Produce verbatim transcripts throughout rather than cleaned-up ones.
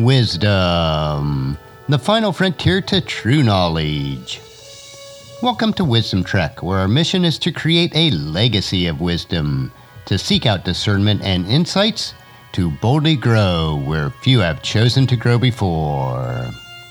Wisdom, the final frontier to true knowledge. Welcome to Wisdom Trek, where our mission is to create a legacy of wisdom, to seek out discernment and insights, to boldly grow where few have chosen to grow before.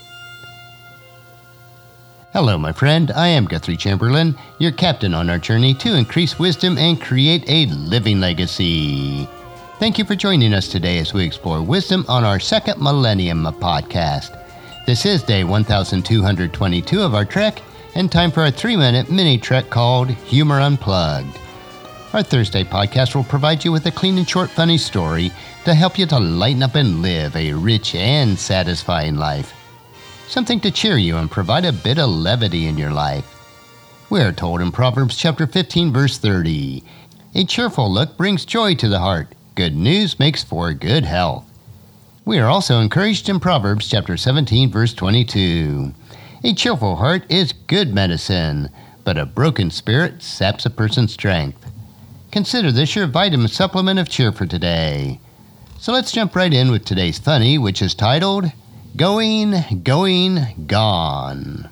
Hello, my friend. I am Guthrie Chamberlain, your captain on our journey to increase wisdom and create a living legacy. Thank you for joining us today as we explore wisdom on our second millennium of podcast. This is day one thousand two hundred twenty-two of our trek, and time for a three-minute mini trek called Humor Unplugged. Our Thursday podcast will provide you with a clean and short funny story to help you to lighten up and live a rich and satisfying life. Something to cheer you and provide a bit of levity in your life. We are told in Proverbs chapter fifteen, verse thirty, "A cheerful look brings joy to the heart. Good news makes for good health." We are also encouraged in Proverbs chapter seventeen, verse twenty-two. "A cheerful heart is good medicine, but a broken spirit saps a person's strength." Consider this your vitamin supplement of cheer for today. So let's jump right in with today's funny, which is titled, Going, Going, Gone.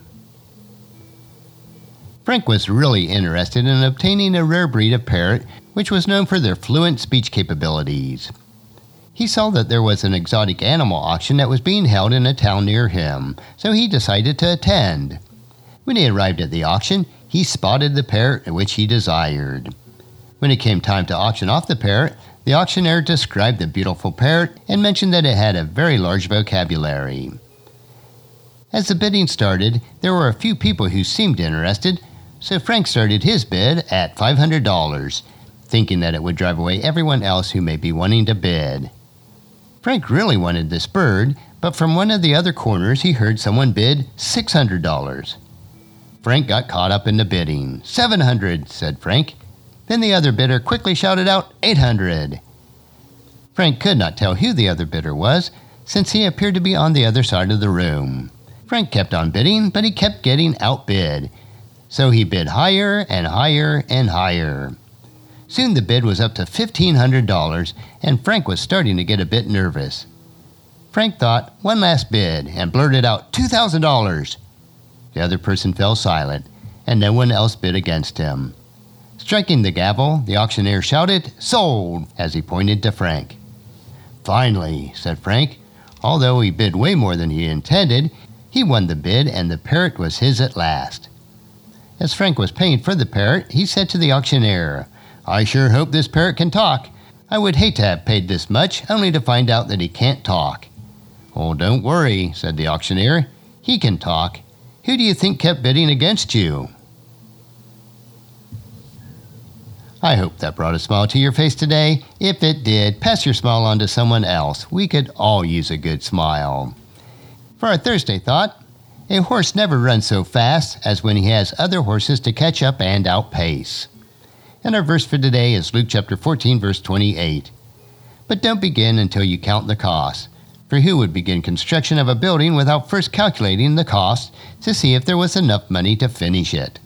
Frank was really interested in obtaining a rare breed of parrot which was known for their fluent speech capabilities. He saw that there was an exotic animal auction that was being held in a town near him, so he decided to attend. When he arrived at the auction, he spotted the parrot which he desired. When it came time to auction off the parrot, the auctioneer described the beautiful parrot and mentioned that it had a very large vocabulary. As the bidding started, there were a few people who seemed interested, so Frank started his bid at five hundred dollars, thinking that it would drive away everyone else who may be wanting to bid. Frank really wanted this bird, but from one of the other corners he heard someone bid six hundred dollars. Frank got caught up in the bidding. seven hundred dollars, said Frank. Then the other bidder quickly shouted out eight hundred dollars. Frank could not tell who the other bidder was, since he appeared to be on the other side of the room. Frank kept on bidding, but he kept getting outbid. So he bid higher and higher and higher. Soon the bid was up to fifteen hundred dollars, and Frank was starting to get a bit nervous. Frank thought, one last bid, and blurted out two thousand dollars. The other person fell silent, and no one else bid against him. Striking the gavel, the auctioneer shouted, "Sold!" as he pointed to Frank. "Finally," said Frank. Although he bid way more than he intended, he won the bid, and the parrot was his at last. As Frank was paying for the parrot, he said to the auctioneer, "I sure hope this parrot can talk. I would hate to have paid this much, only to find out that he can't talk." "Oh, don't worry," said the auctioneer. "He can talk. Who do you think kept bidding against you?" I hope that brought a smile to your face today. If it did, pass your smile on to someone else. We could all use a good smile. For our Thursday thought, a horse never runs so fast as when he has other horses to catch up and outpace. And our verse for today is Luke chapter fourteen, verse twenty-eight. "But don't begin until you count the cost. For who would begin construction of a building without first calculating the cost to see if there was enough money to finish it?"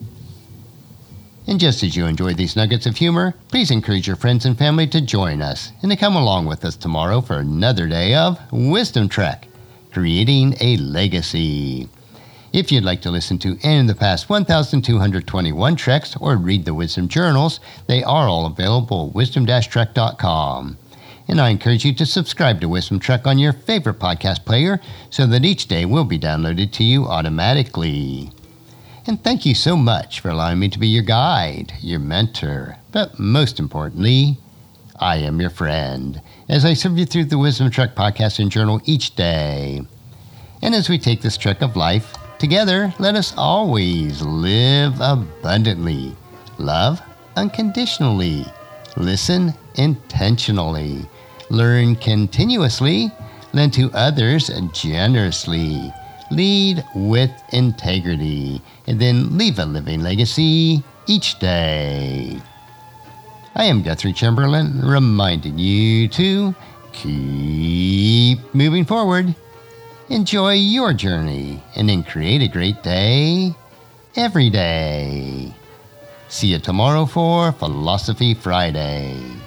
And just as you enjoy these nuggets of humor, please encourage your friends and family to join us and to come along with us tomorrow for another day of Wisdom Trek, creating a legacy. If you'd like to listen to any of the past one thousand two hundred twenty-one treks or read the Wisdom Journals, they are all available at wisdom dash trek dot com. And I encourage you to subscribe to Wisdom Trek on your favorite podcast player so that each day will be downloaded to you automatically. And thank you so much for allowing me to be your guide, your mentor, but most importantly, I am your friend, as I serve you through the Wisdom Trek podcast and journal each day. And as we take this trek of life, together, let us always live abundantly, love unconditionally, listen intentionally, learn continuously, lend to others generously, lead with integrity, and then leave a living legacy each day. I am Guthrie Chamberlain, reminding you to keep moving forward, enjoy your journey, and then create a great day every day. See you tomorrow for Philosophy Friday.